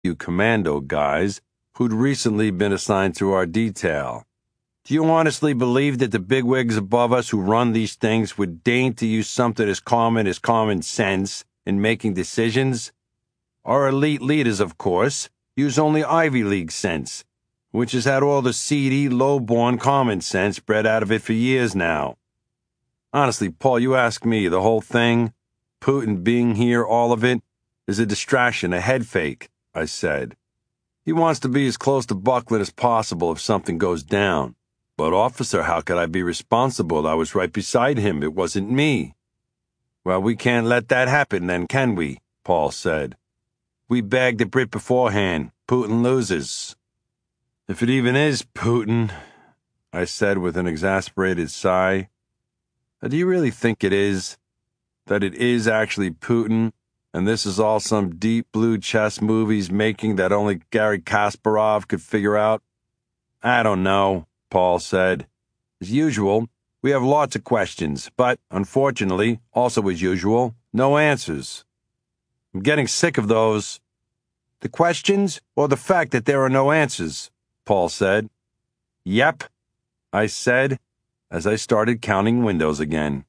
you commando guys who'd recently been assigned to our detail. Do you honestly believe that the bigwigs above us who run these things would deign to use something as common sense in making decisions? Our elite leaders, of course, use only Ivy League sense, which has had all the seedy, low-born common sense bred out of it for years now. Honestly, Paul, you ask me, the whole thing, Putin being here, all of it, is a distraction, a head fake, I said. He wants to be as close to Buckland as possible if something goes down. But, officer, how could I be responsible? I was right beside him. It wasn't me. Well, we can't let that happen then, can we? Paul said. We bagged the Brit beforehand. Putin loses. If it even is Putin, I said with an exasperated sigh. Do you really think it is? That it is actually Putin, and this is all some deep blue chess movies making that only Garry Kasparov could figure out? I don't know, Paul said. As usual, we have lots of questions, but, unfortunately, also as usual, no answers. I'm getting sick of those. The questions, or the fact that there are no answers, Paul said. Yep, I said, as I started counting windows again.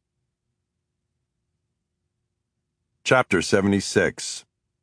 Chapter 76.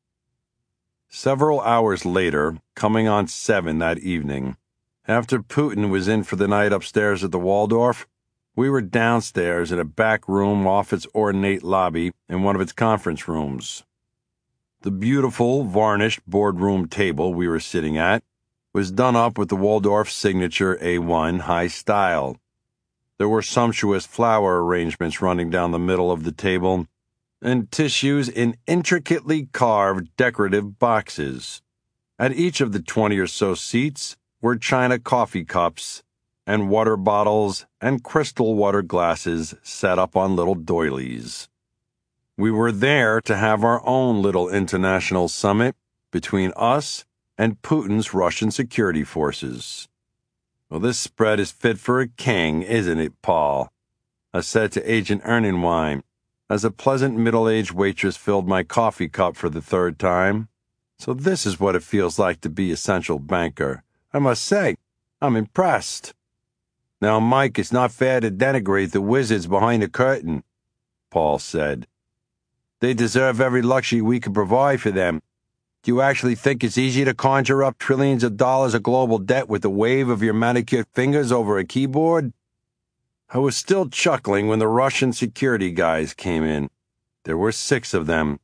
Several hours later, coming on 7 that evening, after Putin was in for the night upstairs at the Waldorf, we were downstairs in a back room off its ornate lobby in one of its conference rooms. The beautiful, varnished boardroom table we were sitting at was done up with the Waldorf signature A1 high style. There were sumptuous flower arrangements running down the middle of the table, and tissues in intricately carved decorative boxes. At each of the 20 or so seats were china coffee cups and water bottles and crystal water glasses set up on little doilies. We were there to have our own little international summit between us and Putin's Russian security forces. Well, this spread is fit for a king, isn't it, Paul? I said to Agent Ernenwein, as a pleasant middle-aged waitress filled my coffee cup for the third time. So this is what it feels like to be a central banker. I must say, I'm impressed. Now, Mike, it's not fair to denigrate the wizards behind the curtain, Paul said. They deserve every luxury we can provide for them. Do you actually think it's easy to conjure up trillions of dollars of global debt with the wave of your manicured fingers over a keyboard? I was still chuckling when the Russian security guys came in. There were 6 of them.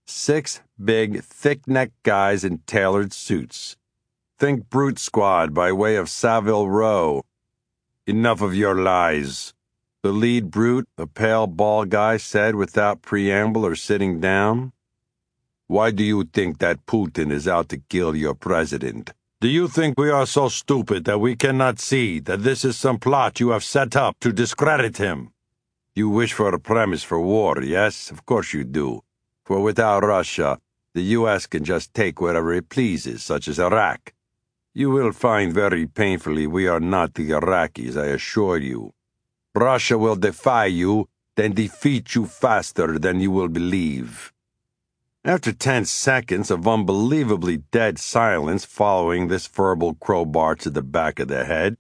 6 big, thick-necked guys in tailored suits. Think Brute Squad by way of Savile Row. Enough of your lies, the lead brute, a pale, bald guy, said without preamble or sitting down. Why do you think that Putin is out to kill your president? Do you think we are so stupid that we cannot see that this is some plot you have set up to discredit him? You wish for a premise for war, yes? Of course you do. For without Russia, the U.S. can just take wherever it pleases, such as Iraq. You will find very painfully we are not the Iraqis, I assure you. Russia will defy you, then defeat you faster than you will believe. After 10 seconds of unbelievably dead silence following this verbal crowbar to the back of the head,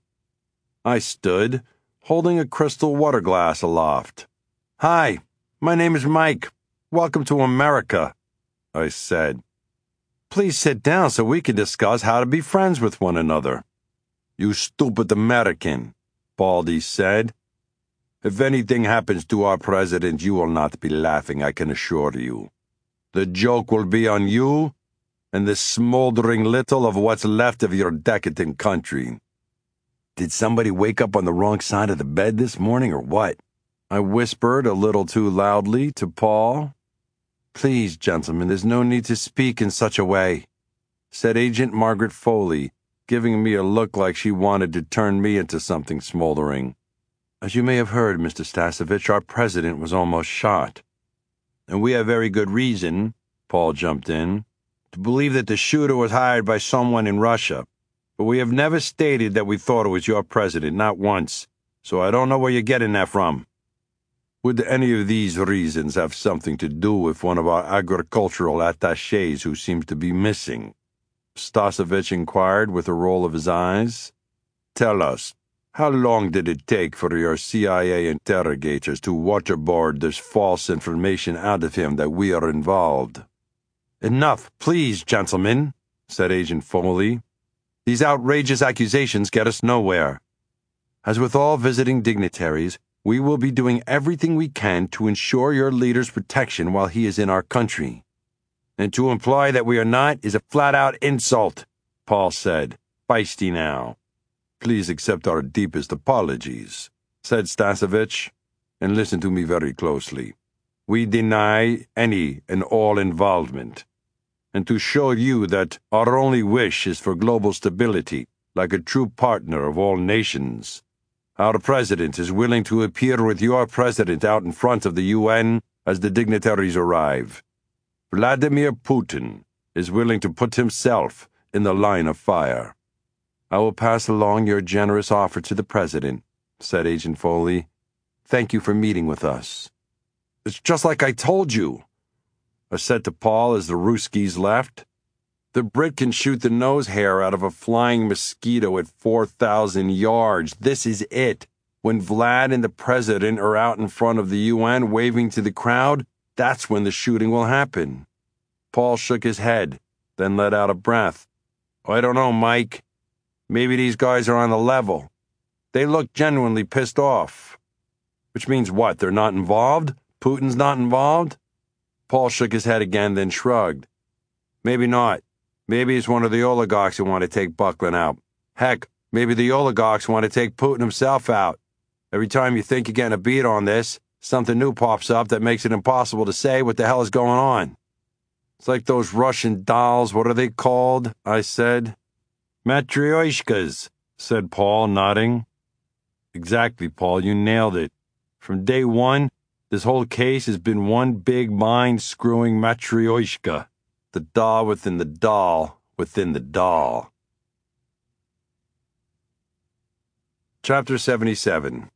I stood, holding a crystal water glass aloft. Hi, my name is Mike. Welcome to America, I said. Please sit down so we can discuss how to be friends with one another. You stupid American, Baldy said. If anything happens to our president, you will not be laughing, I can assure you. The joke will be on you and the smoldering little of what's left of your decadent country. Did somebody wake up on the wrong side of the bed this morning or what? I whispered a little too loudly to Paul. Please, gentlemen, there's no need to speak in such a way, said Agent Margaret Foley, giving me a look like she wanted to turn me into something smoldering. As you may have heard, Mr. Stasevich, our president was almost shot. And we have very good reason, Paul jumped in, to believe that the shooter was hired by someone in Russia. But we have never stated that we thought it was your president, not once. So I don't know where you're getting that from. Would any of these reasons have something to do with one of our agricultural attachés who seems to be missing? Stasevich inquired with a roll of his eyes. Tell us, how long did it take for your CIA interrogators to waterboard this false information out of him that we are involved? Enough, please, gentlemen, said Agent Foley. These outrageous accusations get us nowhere. As with all visiting dignitaries, we will be doing everything we can to ensure your leader's protection while he is in our country. And to imply that we are not is a flat-out insult, Paul said, feisty now. Please accept our deepest apologies, said Stasevich, and listen to me very closely. We deny any and all involvement. And to show you that our only wish is for global stability, like a true partner of all nations, our president is willing to appear with your president out in front of the UN as the dignitaries arrive. Vladimir Putin is willing to put himself in the line of fire. I will pass along your generous offer to the president, said Agent Foley. Thank you for meeting with us. It's just like I told you, I said to Paul as the Ruskies left. The Brit can shoot the nose hair out of a flying mosquito at 4,000 yards. This is it. When Vlad and the president are out in front of the UN waving to the crowd, that's when the shooting will happen. Paul shook his head, then let out a breath. I don't know, Mike. Maybe these guys are on the level. They look genuinely pissed off. Which means what? They're not involved? Putin's not involved? Paul shook his head again, then shrugged. Maybe not. Maybe it's one of the oligarchs who want to take Buckland out. Heck, maybe the oligarchs want to take Putin himself out. Every time you think you're getting a beat on this, something new pops up that makes it impossible to say what the hell is going on. It's like those Russian dolls. What are they called? I said. Matryoshkas, said Paul, nodding. Exactly, Paul, you nailed it. From day one, this whole case has been one big mind-screwing matryoshka. The doll within the doll within the doll. Chapter 77.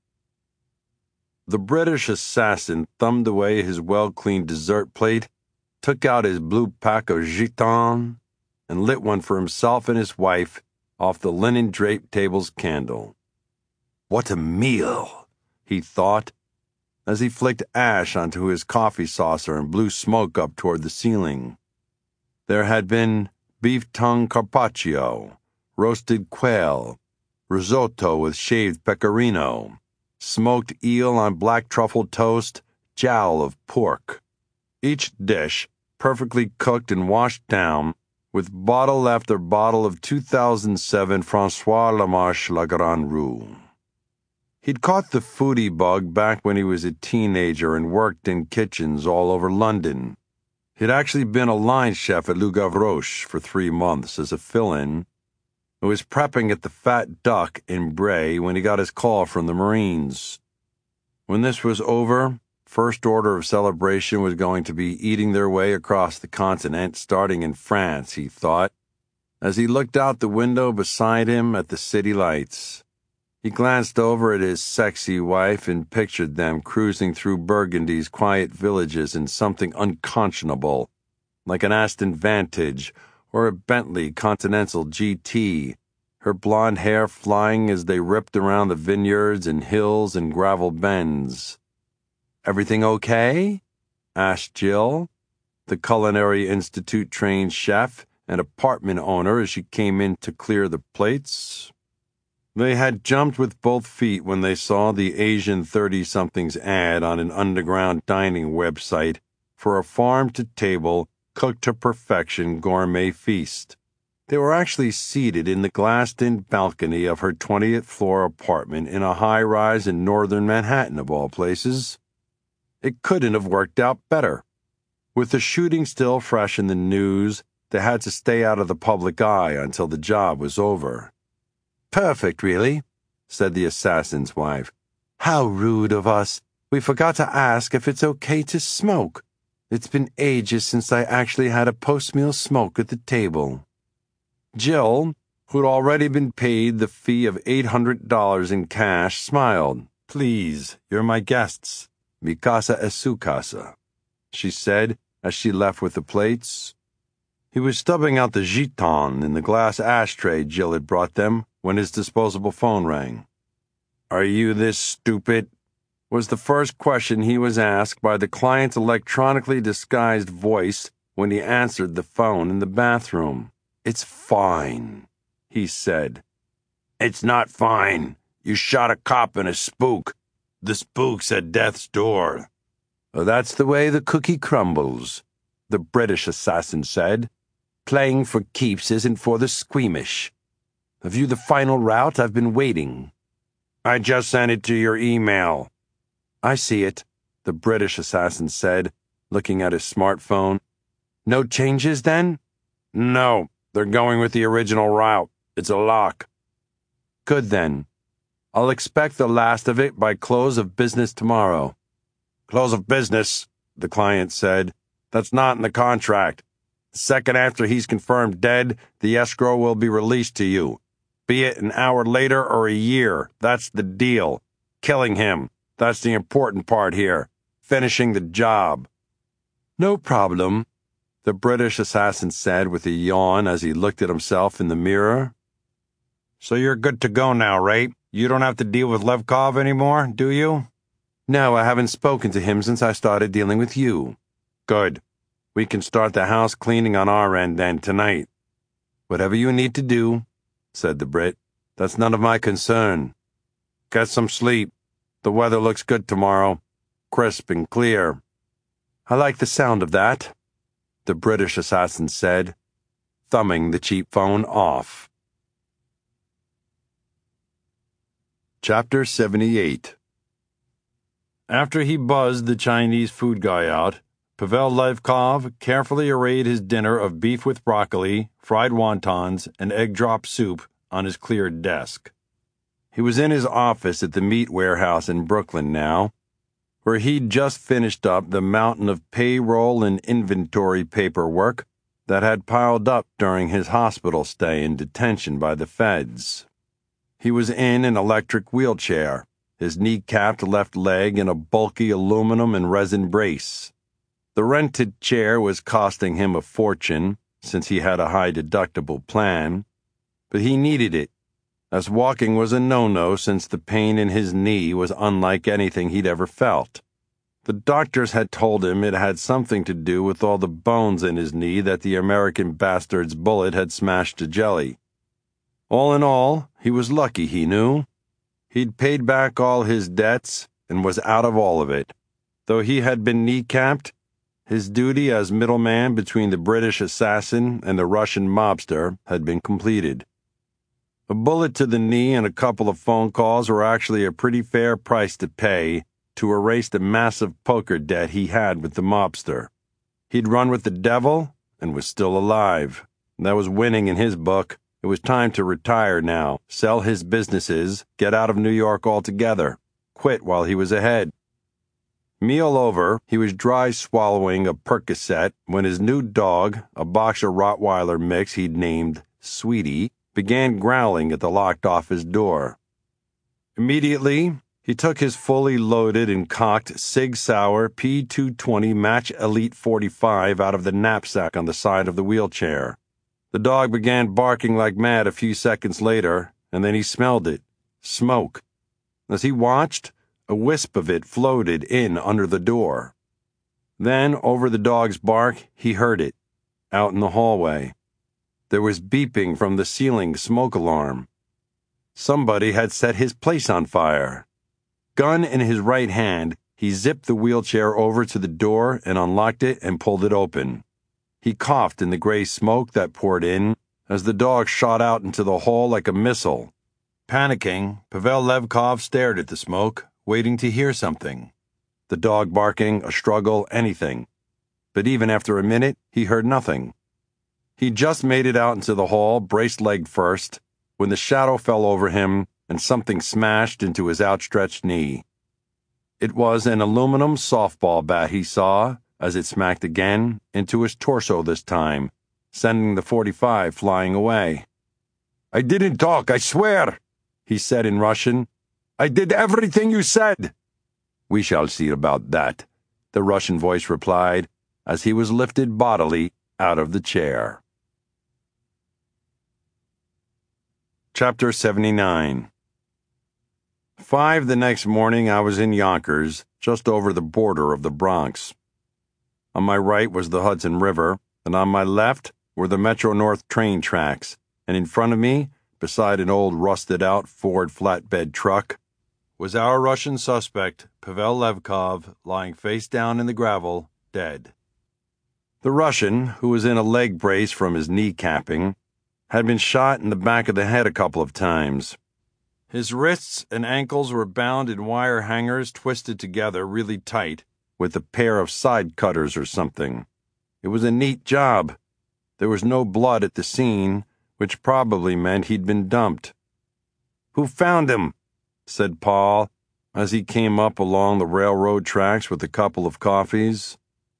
The British assassin thumbed away his well-cleaned dessert plate, took out his blue pack of Gitans, and lit one for himself and his wife off the linen-draped table's candle. What a meal, he thought, as he flicked ash onto his coffee saucer and blew smoke up toward the ceiling. There had been beef tongue carpaccio, roasted quail, risotto with shaved pecorino, smoked eel on black truffle toast, jowl of pork. Each dish perfectly cooked and washed down with bottle after bottle of 2007 François Lamarche La Grande Rue. He'd caught the foodie bug back when he was a teenager and worked in kitchens all over London. He'd actually been a line chef at Le Gavroche for 3 months as a fill-in. He was prepping at the Fat Duck in Bray when he got his call from the Marines. When this was over, first order of celebration was going to be eating their way across the continent, starting in France, he thought, as he looked out the window beside him at the city lights. He glanced over at his sexy wife and pictured them cruising through Burgundy's quiet villages in something unconscionable, like an Aston Vantage or a Bentley Continental GT, her blonde hair flying as they ripped around the vineyards and hills and gravel bends. "Everything okay?" asked Jill, the Culinary Institute-trained chef and apartment owner, as she came in to clear the plates. They had jumped with both feet when they saw the Asian 30-something's ad on an underground dining website for a farm-to-table, cooked-to-perfection gourmet feast. They were actually seated in the glassed-in balcony of her 20th-floor apartment in a high-rise in northern Manhattan, of all places. It couldn't have worked out better. With the shooting still fresh in the news, they had to stay out of the public eye until the job was over. "Perfect, really," said the assassin's wife. "How rude of us. We forgot to ask if it's okay to smoke. It's been ages since I actually had a post-meal smoke at the table." Jill, who'd already been paid the fee of $800 in cash, smiled. "Please, you're my guests. Mi casa es su casa, she said as she left with the plates. He was stubbing out the giton in the glass ashtray Jill had brought them when his disposable phone rang. "Are you this stupid?" was the first question he was asked by the client's electronically disguised voice when he answered the phone in the bathroom. "It's fine," he said. "It's not fine. You shot a cop and a spook. The spook's at death's door." "That's the way the cookie crumbles," the British assassin said. "Playing for keeps isn't for the squeamish. Have you the final route? I've been waiting." "I just sent it to your email." "I see it," the British assassin said, looking at his smartphone. "No changes, then?" "No, they're going with the original route. It's a lock." "Good, then. I'll expect the last of it by close of business tomorrow." "Close of business," the client said. "That's not in the contract. The second after he's confirmed dead, the escrow will be released to you. Be it an hour later or a year, that's the deal. Killing him, that's the important part here. Finishing the job." "No problem," the British assassin said with a yawn as he looked at himself in the mirror. "So you're good to go now, right? You don't have to deal with Levkov anymore, do you?" "No, I haven't spoken to him since I started dealing with you." "Good. We can start the house cleaning on our end then tonight." "Whatever you need to do," said the Brit. "That's none of my concern." "Get some sleep. The weather looks good tomorrow. Crisp and clear." "I like the sound of that," the British assassin said, thumbing the cheap phone off. Chapter 78. After he buzzed the Chinese food guy out, Pavel Levkov carefully arrayed his dinner of beef with broccoli, fried wontons, and egg drop soup on his cleared desk. He was in his office at the meat warehouse in Brooklyn now, where he'd just finished up the mountain of payroll and inventory paperwork that had piled up during his hospital stay in detention by the feds. He was in an electric wheelchair, his knee-capped left leg in a bulky aluminum and resin brace. The rented chair was costing him a fortune, since he had a high-deductible plan, but he needed it, as walking was a no-no since the pain in his knee was unlike anything he'd ever felt. The doctors had told him it had something to do with all the bones in his knee that the American bastard's bullet had smashed to jelly. All in all, he was lucky, he knew. He'd paid back all his debts and was out of all of it. Though he had been kneecapped, his duty as middleman between the British assassin and the Russian mobster had been completed. A bullet to the knee and a couple of phone calls were actually a pretty fair price to pay to erase the massive poker debt he had with the mobster. He'd run with the devil and was still alive. That was winning in his book. It was time to retire now, sell his businesses, get out of New York altogether, quit while he was ahead. Meal over, he was dry swallowing a Percocet when his new dog, a boxer Rottweiler mix he'd named Sweetie, began growling at the locked-office door. Immediately, he took his fully loaded and cocked Sig Sauer P220 Match Elite 45 out of the knapsack on the side of the wheelchair. The dog began barking like mad a few seconds later, and then he smelled it. Smoke. As he watched, a wisp of it floated in under the door. Then, over the dog's bark, he heard it, out in the hallway. There was beeping from the ceiling smoke alarm. Somebody had set his place on fire. Gun in his right hand, he zipped the wheelchair over to the door and unlocked it and pulled it open. He coughed in the gray smoke that poured in as the dog shot out into the hall like a missile. Panicking, Pavel Levkov stared at the smoke, waiting to hear something. The dog barking, a struggle, anything. But even after a minute, he heard nothing. He just made it out into the hall, braced-legged first, when the shadow fell over him and something smashed into his outstretched knee. It was an aluminum softball bat he saw, as it smacked again, into his torso this time, sending the .45 flying away. "I didn't talk, I swear," he said in Russian. "I did everything you said." "We shall see about that," the Russian voice replied, as he was lifted bodily out of the chair. Chapter 79. 5 the next morning, I was in Yonkers, just over the border of the Bronx. On my right was the Hudson River, and on my left were the Metro-North train tracks, and in front of me, beside an old rusted-out Ford flatbed truck, was our Russian suspect, Pavel Levkov, lying face down in the gravel, dead. The Russian, who was in a leg brace from his kneecapping, had been shot in the back of the head a couple of times. His wrists and ankles were bound in wire hangers twisted together really tight with a pair of side cutters or something. It was a neat job. There was no blood at the scene, which probably meant he'd been dumped. "Who found him?" said Paul, as he came up along the railroad tracks with a couple of coffees.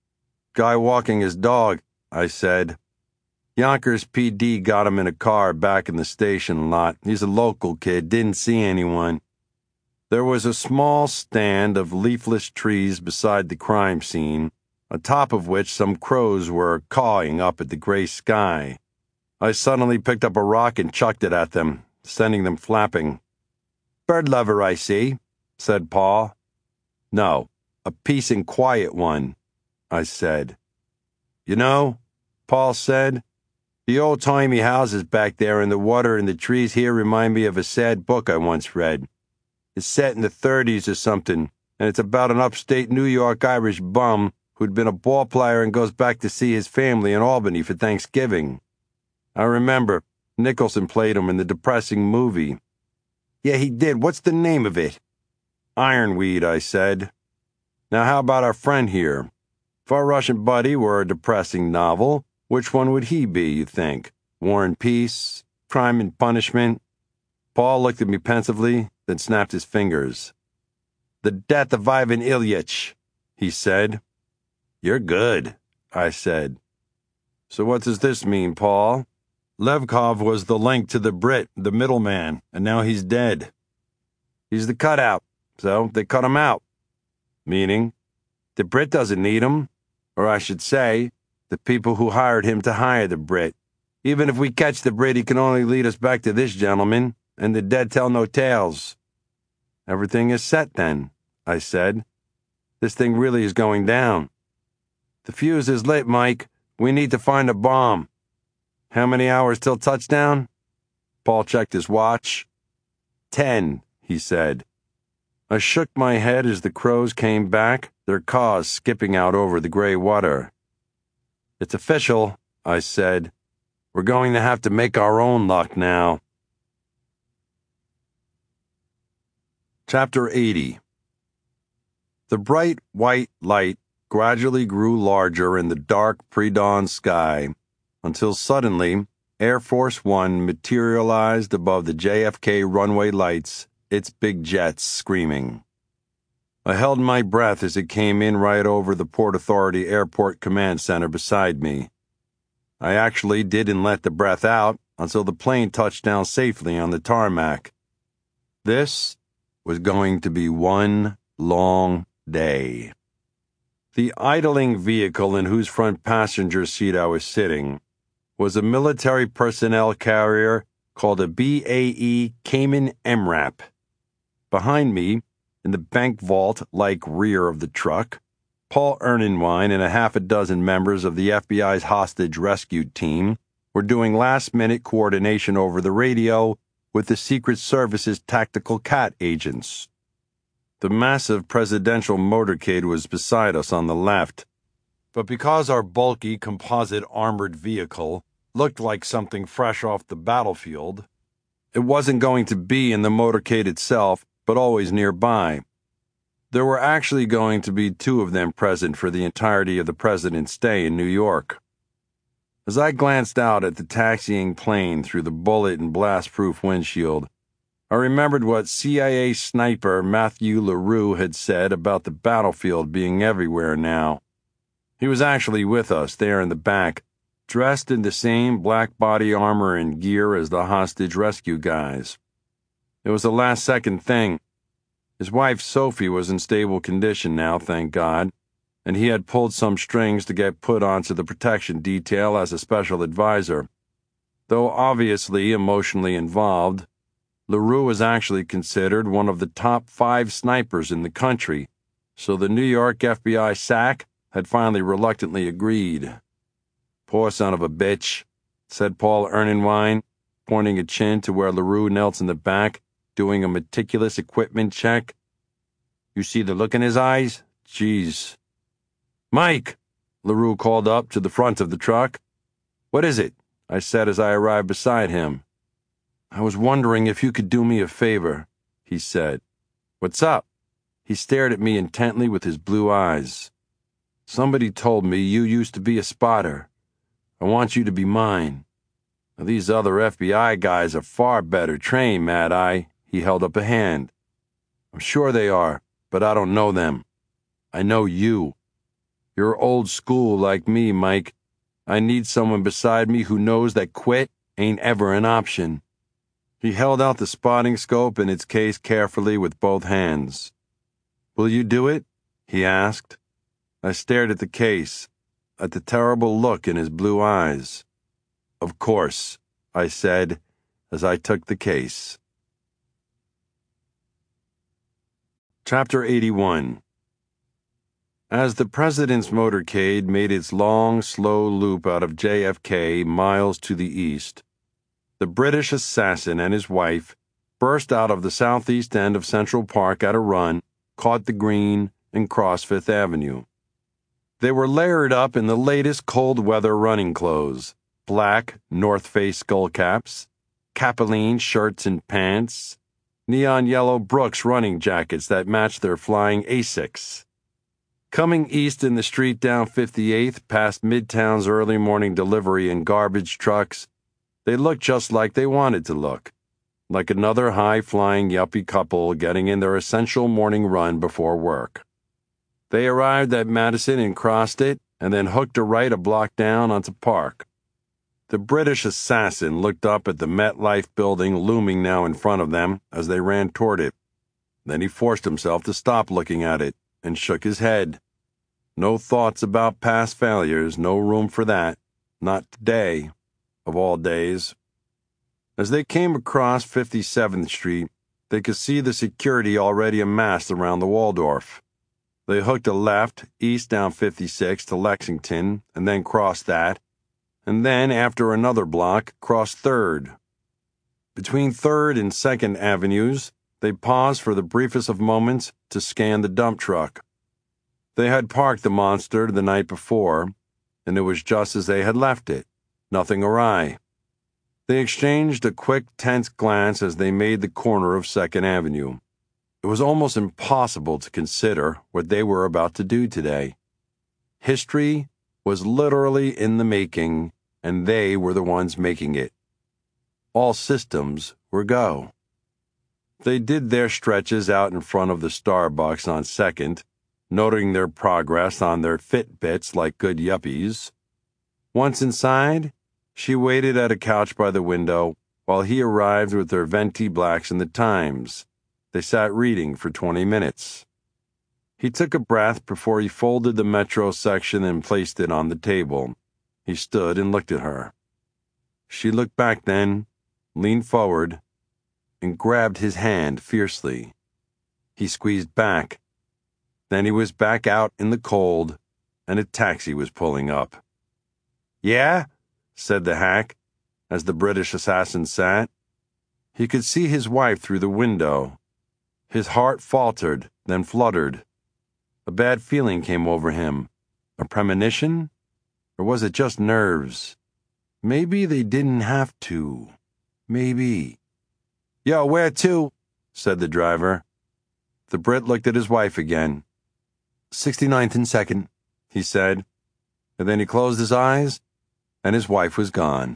"Guy walking his dog," I said. "Yonkers PD got him in a car back in the station lot. He's a local kid, didn't see anyone." There was a small stand of leafless trees beside the crime scene, atop of which some crows were cawing up at the gray sky. I suddenly picked up a rock and chucked it at them, sending them flapping. "Bird lover, I see," said Paul. "No, a peace and quiet one," I said. "You know," Paul said, "the old-timey houses back there and the water and the trees here remind me of a sad book I once read. It's set in the 30s or something, and it's about an upstate New York Irish bum who'd been a ball player and goes back to see his family in Albany for Thanksgiving. I remember Nicholson played him in the depressing movie." "Yeah, he did. What's the name of it?" "Ironweed," I said. "Now how about our friend here? If our Russian buddy were a depressing novel, which one would he be, you think? War and Peace? Crime and Punishment?" Paul looked at me pensively, then snapped his fingers. "The Death of Ivan Ilyich," he said. "You're good," I said. "So what does this mean, Paul?" "Levkov was the link to the Brit, the middleman, and now he's dead." "He's the cutout, so they cut him out." "Meaning?" "The Brit doesn't need him. Or I should say, the people who hired him to hire the Brit. Even if we catch the Brit, he can only lead us back to this gentleman, and the dead tell no tales." "Everything is set, then," I said. "This thing really is going down." "The fuse is lit, Mike. We need to find a bomb." "How many hours till touchdown?" Paul checked his watch. 10, he said. I shook my head as the crows came back, their caws skipping out over the gray water. "It's official," I said. "We're going to have to make our own luck now." Chapter 80. The bright white light gradually grew larger in the dark pre-dawn sky, until suddenly Air Force One materialized above the JFK runway lights, its big jets screaming. I held my breath as it came in right over the Port Authority Airport Command Center beside me. I actually didn't let the breath out until the plane touched down safely on the tarmac. This was going to be one long day. The idling vehicle in whose front passenger seat I was sitting was a military personnel carrier called a BAE Cayman MRAP. Behind me, in the bank vault-like rear of the truck, Paul Ernenwine and a half a dozen members of the FBI's hostage rescue team were doing last-minute coordination over the radio with the Secret Service's tactical CAT agents. The massive presidential motorcade was beside us on the left, but because our bulky composite armored vehicle looked like something fresh off the battlefield, it wasn't going to be in the motorcade itself, but always nearby. There were actually going to be 2 of them present for the entirety of the president's stay in New York. As I glanced out at the taxiing plane through the bullet and blast-proof windshield, I remembered what CIA sniper Matthew LaRue had said about the battlefield being everywhere now. He was actually with us there in the back, dressed in the same black body armor and gear as the hostage rescue guys. It was a last-second thing. His wife Sophie was in stable condition now, thank God, and he had pulled some strings to get put onto the protection detail as a special advisor. Though obviously emotionally involved, LaRue was actually considered one of the top 5 snipers in the country, so the New York FBI SAC had finally reluctantly agreed. "Poor son of a bitch," said Paul Ernenwine, pointing a chin to where LaRue knelt in the back, doing a meticulous equipment check. "You see the look in his eyes? Jeez." "Mike!" LaRue called up to the front of the truck. "What is it?" I said as I arrived beside him. "I was wondering if you could do me a favor," he said. "What's up?" He stared at me intently with his blue eyes. "Somebody told me you used to be a spotter. I want you to be mine. Now, these other FBI guys are far better trained, Mad Eye." He held up a hand. "I'm sure they are, but I don't know them. I know you. You're old school like me, Mike. I need someone beside me who knows that quit ain't ever an option." He held out the spotting scope in its case carefully with both hands. "Will you do it?" he asked. I stared at the case, at the terrible look in his blue eyes. "Of course," I said as I took the case. Chapter 81. As the president's motorcade made its long, slow loop out of JFK miles to the east, the British assassin and his wife burst out of the southeast end of Central Park at a run, caught the green, and crossed Fifth Avenue. They were layered up in the latest cold-weather running clothes: black North Face skullcaps, Capilene shirts and pants, neon yellow Brooks running jackets that matched their flying Asics. Coming east in the street down 58th past Midtown's early morning delivery and garbage trucks, they looked just like they wanted to look, like another high-flying yuppie couple getting in their essential morning run before work. They arrived at Madison and crossed it, and then hooked a right a block down onto Park. The British assassin looked up at the MetLife building looming now in front of them as they ran toward it. Then he forced himself to stop looking at it and shook his head. No thoughts about past failures, no room for that. Not today, of all days. As they came across 57th Street, they could see the security already amassed around the Waldorf. They hooked a left, east down 56 to Lexington, and then crossed that, and then, after another block, crossed 3rd. Between 3rd and 2nd Avenues, they paused for the briefest of moments to scan the dump truck. They had parked the monster the night before, and it was just as they had left it, nothing awry. They exchanged a quick, tense glance as they made the corner of 2nd Avenue. It was almost impossible to consider what they were about to do today. History was literally in the making, and they were the ones making it. All systems were go. They did their stretches out in front of the Starbucks on 2nd, noting their progress on their Fitbits like good yuppies. Once inside, she waited at a couch by the window while he arrived with their venti blacks and the Times. They sat reading for 20 minutes. He took a breath before he folded the Metro section and placed it on the table. He stood and looked at her. She looked back then, leaned forward, and grabbed his hand fiercely. He squeezed back. Then he was back out in the cold, and a taxi was pulling up. "Yeah?" said the hack, as the British assassin sat. He could see his wife through the window. His heart faltered, then fluttered. A bad feeling came over him. A premonition? Or was it just nerves? Maybe they didn't have to. Maybe. "Yo, where to?" said the driver. The Brit looked at his wife again. 69th and 2nd, he said, and then he closed his eyes, and his wife was gone.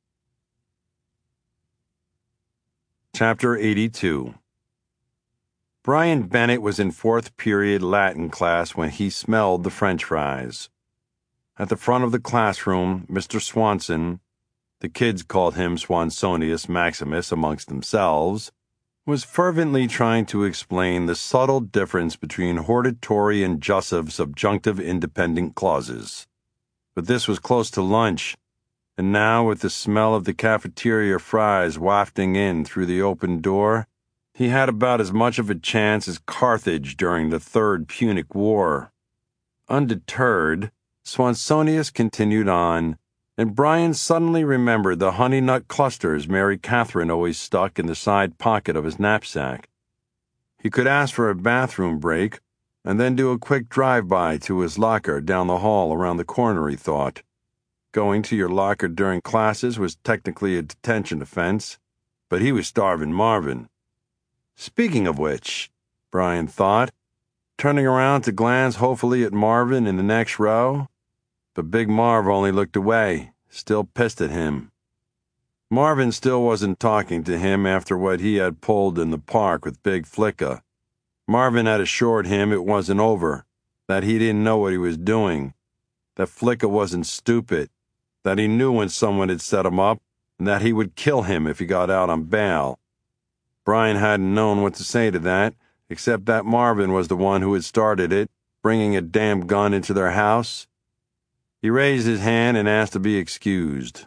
Chapter 82. Brian Bennett was in 4th period Latin class when he smelled the French fries. At the front of the classroom, Mr. Swanson, the kids called him Swansonius Maximus amongst themselves, was fervently trying to explain the subtle difference between hortatory and jussive subjunctive independent clauses. But this was close to lunch, and now with the smell of the cafeteria fries wafting in through the open door, he had about as much of a chance as Carthage during the Third Punic War. Undeterred, Swansonius continued on, and Brian suddenly remembered the honey nut clusters Mary Catherine always stuck in the side pocket of his knapsack. He could ask for a bathroom break, and then do a quick drive-by to his locker down the hall around the corner, he thought. Going to your locker during classes was technically a detention offense, but he was starving Marvin. Speaking of which, Brian thought, turning around to glance hopefully at Marvin in the next row, but Big Marv only looked away, still pissed at him. Marvin still wasn't talking to him after what he had pulled in the park with Big Flicka. Marvin had assured him it wasn't over, that he didn't know what he was doing, that Flicka wasn't stupid, that he knew when someone had set him up, and that he would kill him if he got out on bail. Brian hadn't known what to say to that, except that Marvin was the one who had started it, bringing a damn gun into their house. He raised his hand and asked to be excused.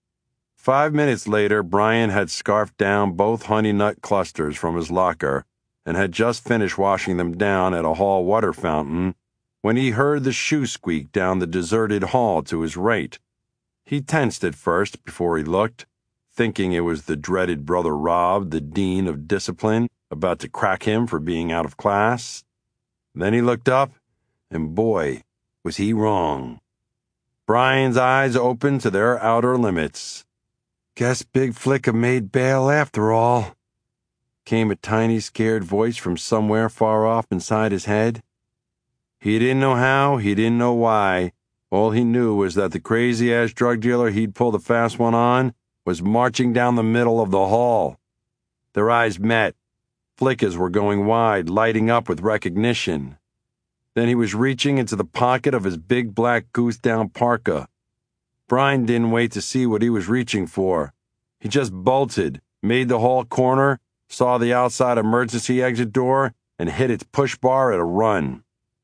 5 minutes later, Brian had scarfed down both honey nut clusters from his locker and had just finished washing them down at a hall water fountain when he heard the shoe squeak down the deserted hall to his right. He tensed at first before he looked, thinking it was the dreaded Brother Rob, the dean of discipline, about to crack him for being out of class. Then he looked up, and boy, was he wrong. Brian's eyes opened to their outer limits. "Guess Big Flicka made bail after all," came a tiny scared voice from somewhere far off inside his head. He didn't know how, he didn't know why. All he knew was that the crazy-ass drug dealer he'd pulled a fast one on was marching down the middle of the hall. Their eyes met. Flicka's were going wide, lighting up with recognition. Then he was reaching into the pocket of his big black goose-down parka. Brian didn't wait to see what he was reaching for. He just bolted, made the hall corner, saw the outside emergency exit door, and hit its push bar at a run.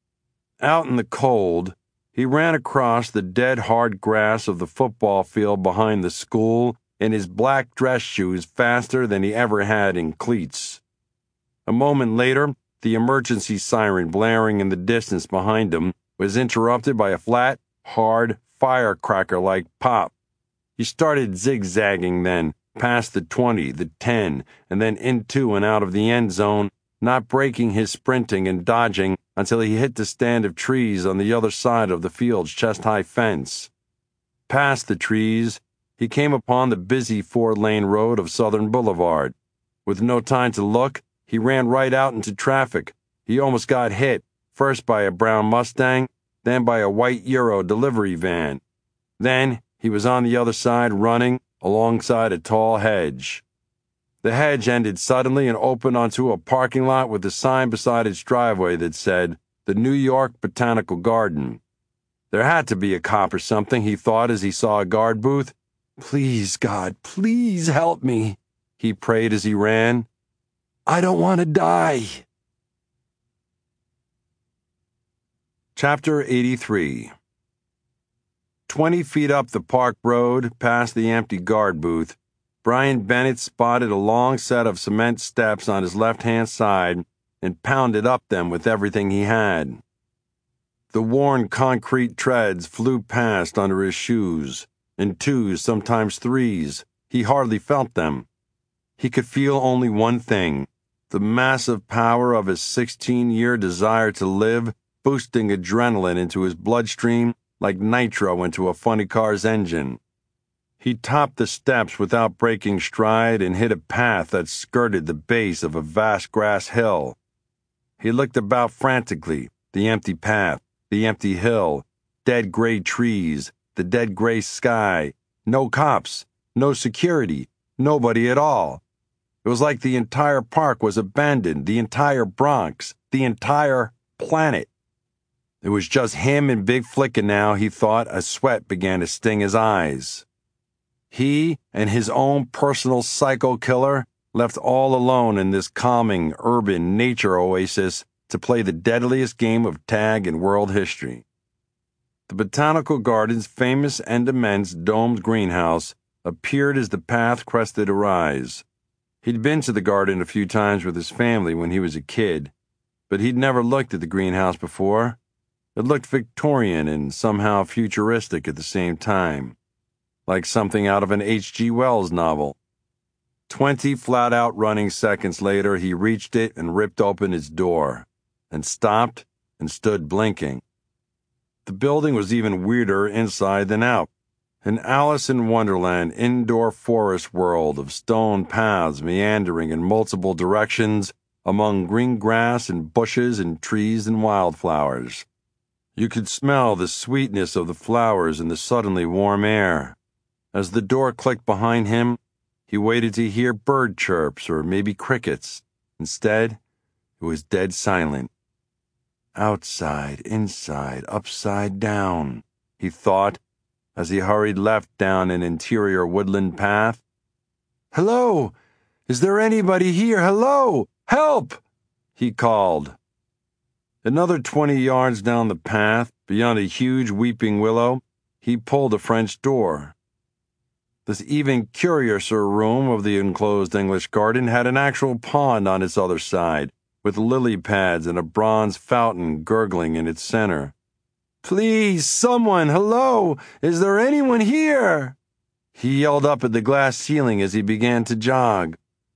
Out in the cold, he ran across the dead hard grass of the football field behind the school in his black dress shoes faster than he ever had in cleats. A moment later, the emergency siren blaring in the distance behind him was interrupted by a flat, hard, firecracker-like pop. He started zigzagging then, past the 20, the 10, and then into and out of the end zone, not breaking his sprinting and dodging until he hit the stand of trees on the other side of the field's chest-high fence. Past the trees, he came upon the busy 4-lane road of Southern Boulevard. With no time to look, he ran right out into traffic. He almost got hit, first by a brown Mustang, then by a white Euro delivery van. Then he was on the other side running alongside a tall hedge. The hedge ended suddenly and opened onto a parking lot with a sign beside its driveway that said, "The New York Botanical Garden." There had to be a cop or something, he thought as he saw a guard booth. "Please, God, please help me," he prayed as he ran. "I don't want to die." Chapter 83. 20 feet up the park road, past the empty guard booth, Brian Bennett spotted a long set of cement steps on his left-hand side and pounded up them with everything he had. The worn concrete treads flew past under his shoes, in twos, sometimes threes. He hardly felt them. He could feel only one thing, the massive power of his 16-year desire to live, boosting adrenaline into his bloodstream like nitro into a funny car's engine. He topped the steps without breaking stride and hit a path that skirted the base of a vast grass hill. He looked about frantically, the empty path, the empty hill, dead gray trees, the dead gray sky, no cops, no security, nobody at all. It was like the entire park was abandoned, the entire Bronx, the entire planet. It was just him and Big Flicka now, he thought, as sweat began to sting his eyes. He and his own personal psycho killer, left all alone in this calming, urban nature oasis to play the deadliest game of tag in world history. The Botanical Garden's famous and immense domed greenhouse appeared as the path crested a rise. He'd been to the garden a few times with his family when he was a kid, but he'd never looked at the greenhouse before. It looked Victorian and somehow futuristic at the same time, like something out of an H.G. Wells novel. 20 flat-out running seconds later, he reached it and ripped open its door, and stopped and stood blinking. The building was even weirder inside than out. An Alice in Wonderland indoor forest world of stone paths meandering in multiple directions among green grass and bushes and trees and wildflowers. You could smell the sweetness of the flowers in the suddenly warm air. As the door clicked behind him, he waited to hear bird chirps or maybe crickets. Instead, it was dead silent. Outside, inside, upside down, he thought, as he hurried left down an interior woodland path. "Hello! Is there anybody here? Hello! Help!" he called. Another 20 yards down the path, beyond a huge weeping willow, he pulled a French door. This even curiouser room of the enclosed English garden had an actual pond on its other side, with lily pads and a bronze fountain gurgling in its center. "Please, someone, hello! Is there anyone here?" he yelled up at the glass ceiling as he began to jog.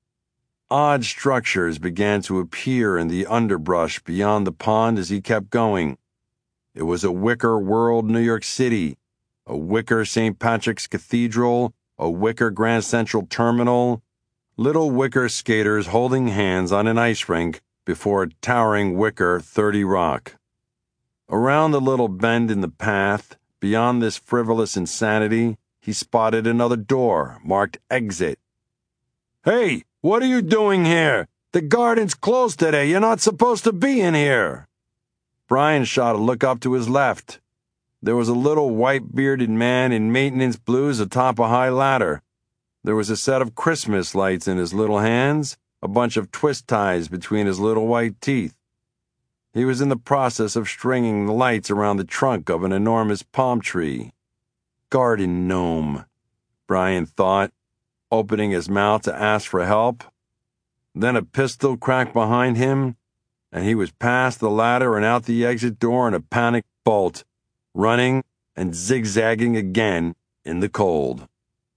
Odd structures began to appear in the underbrush beyond the pond as he kept going. It was a wicker world New York City, a wicker St. Patrick's Cathedral, a wicker Grand Central Terminal, little wicker skaters holding hands on an ice rink before a towering wicker 30 Rock. Around the little bend in the path, beyond this frivolous insanity, he spotted another door marked Exit. "Hey, what are you doing here? The garden's closed today. You're not supposed to be in here." Brian shot a look up to his left. There was a little white-bearded man in maintenance blues atop a high ladder. There was a set of Christmas lights in his little hands, a bunch of twist ties between his little white teeth. He was in the process of stringing the lights around the trunk of an enormous palm tree. Garden gnome, Brian thought, opening his mouth to ask for help. Then a pistol cracked behind him, and he was past the ladder and out the exit door in a panicked bolt, running and zigzagging again in the cold.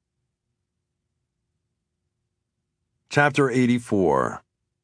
Chapter 84.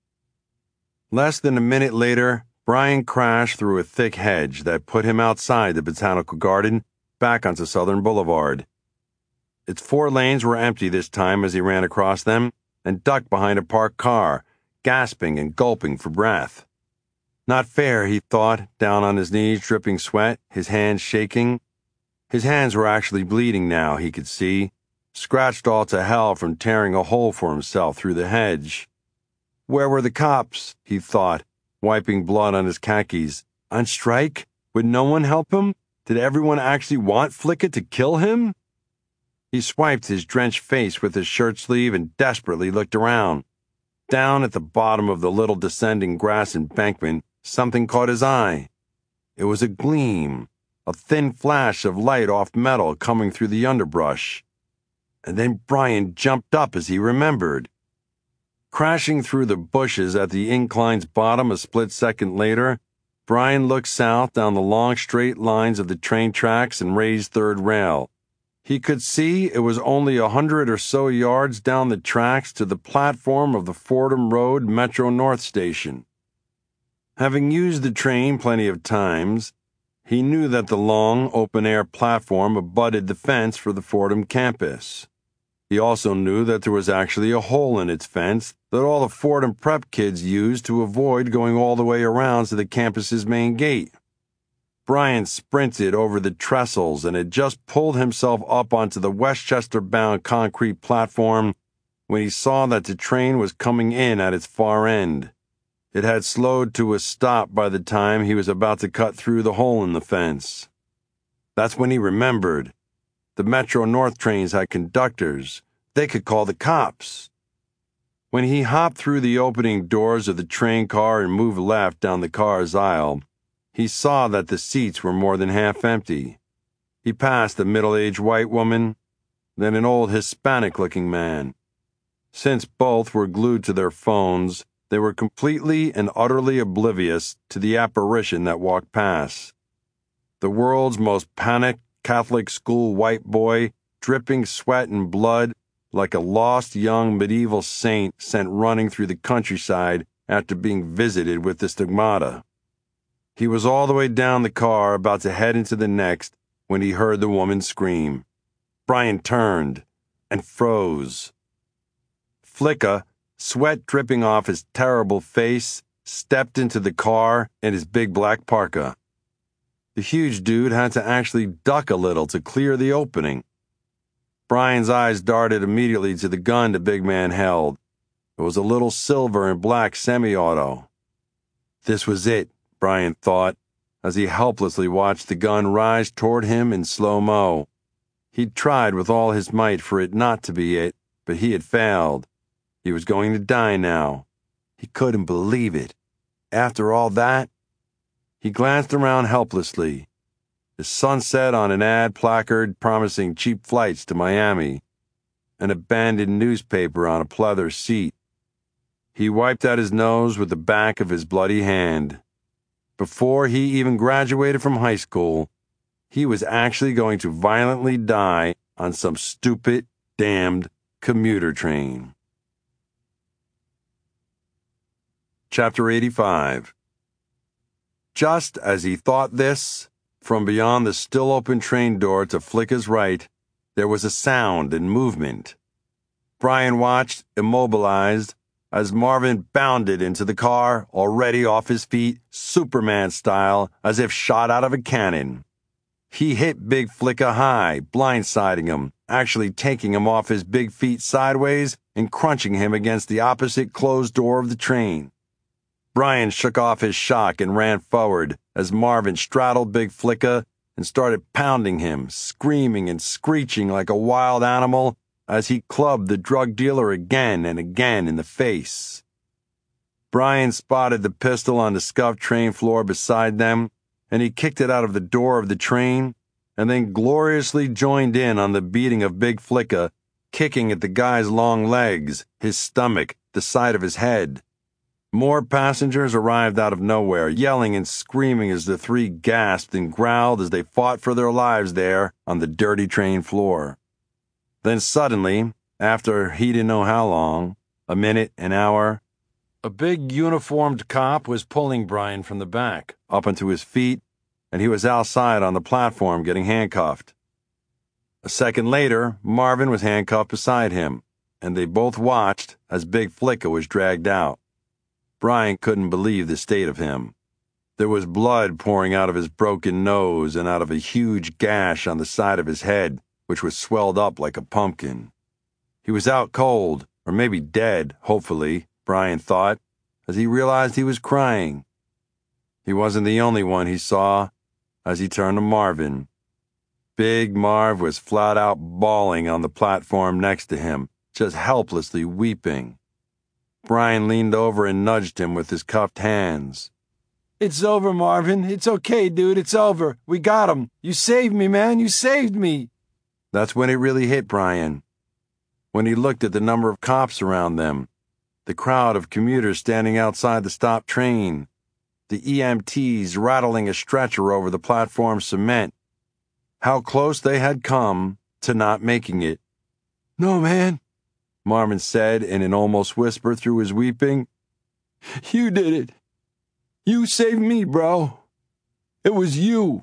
Less than a minute later, Brian crashed through a thick hedge that put him outside the Botanical Garden, back onto Southern Boulevard. Its 4 lanes were empty this time as he ran across them and ducked behind a parked car, gasping and gulping for breath. Not fair, he thought, down on his knees, dripping sweat, his hands shaking. His hands were actually bleeding now, he could see, scratched all to hell from tearing a hole for himself through the hedge. Where were the cops, he thought, wiping blood on his khakis. On strike? Would no one help him? Did everyone actually want Flickett to kill him? He swiped his drenched face with his shirt sleeve and desperately looked around. Down at the bottom of the little descending grass embankment, something caught his eye. It was a gleam, a thin flash of light off metal coming through the underbrush. And then Brian jumped up as he remembered. Crashing through the bushes at the incline's bottom a split second later, Brian looked south down the long straight lines of the train tracks and raised third rail. He could see it was only 100 or so yards down the tracks to the platform of the Fordham Road Metro North Station. Having used the train plenty of times, he knew that the long, open-air platform abutted the fence for the Fordham campus. He also knew that there was actually a hole in its fence that all the Fordham prep kids used to avoid going all the way around to the campus's main gate. Brian sprinted over the trestles and had just pulled himself up onto the Westchester-bound concrete platform when he saw that the train was coming in at its far end. It had slowed to a stop by the time he was about to cut through the hole in the fence. That's when he remembered. The Metro North trains had conductors. They could call the cops. When he hopped through the opening doors of the train car and moved left down the car's aisle, he saw that the seats were more than half empty. He passed a middle-aged white woman, then an old Hispanic-looking man. Since both were glued to their phones, they were completely and utterly oblivious to the apparition that walked past. The world's most panicked Catholic school white boy, dripping sweat and blood, like a lost young medieval saint sent running through the countryside after being visited with the stigmata. He was all the way down the car, about to head into the next, when he heard the woman scream. Brian turned and froze. Flicka, sweat dripping off his terrible face, stepped into the car in his big black parka. The huge dude had to actually duck a little to clear the opening. Brian's eyes darted immediately to the gun the big man held. It was a little silver and black semi-auto. This was it, Brian thought, as he helplessly watched the gun rise toward him in slow-mo. He'd tried with all his might for it not to be it, but he had failed. He was going to die now. He couldn't believe it. After all that? He glanced around helplessly. The sunset on an ad placard promising cheap flights to Miami, an abandoned newspaper on a pleather seat. He wiped at his nose with the back of his bloody hand. Before he even graduated from high school, he was actually going to violently die on some stupid, damned commuter train. Chapter 85. Just as he thought this, from beyond the still-open train door to Flicka's right, there was a sound and movement. Brian watched, immobilized, as Marvin bounded into the car, already off his feet, Superman style, as if shot out of a cannon. He hit Big Flicka high, blindsiding him, actually taking him off his big feet sideways and crunching him against the opposite closed door of the train. Brian shook off his shock and ran forward as Marvin straddled Big Flicka and started pounding him, screaming and screeching like a wild animal as he clubbed the drug dealer again and again in the face. Brian spotted the pistol on the scuffed train floor beside them, and he kicked it out of the door of the train, and then gloriously joined in on the beating of Big Flicka, kicking at the guy's long legs, his stomach, the side of his head. More passengers arrived out of nowhere, yelling and screaming as the three gasped and growled as they fought for their lives there on the dirty train floor. Then suddenly, after he didn't know how long, a minute, an hour, a big uniformed cop was pulling Brian from the back, up onto his feet, and he was outside on the platform getting handcuffed. A second later, Marvin was handcuffed beside him, and they both watched as Big Flicka was dragged out. Brian couldn't believe the state of him. There was blood pouring out of his broken nose and out of a huge gash on the side of his head, which was swelled up like a pumpkin. He was out cold, or maybe dead, hopefully, Brian thought, as he realized he was crying. He wasn't the only one he saw as he turned to Marvin. Big Marv was flat out bawling on the platform next to him, just helplessly weeping. Brian leaned over and nudged him with his cuffed hands. "It's over, Marvin. It's okay, dude. It's over. We got him. You saved me, man. You saved me." That's when it really hit Brian. When he looked at the number of cops around them, the crowd of commuters standing outside the stopped train, the EMTs rattling a stretcher over the platform cement, how close they had come to not making it. "No, man," Marvin said in an almost whisper through his weeping. "You did it. You saved me, bro. It was you."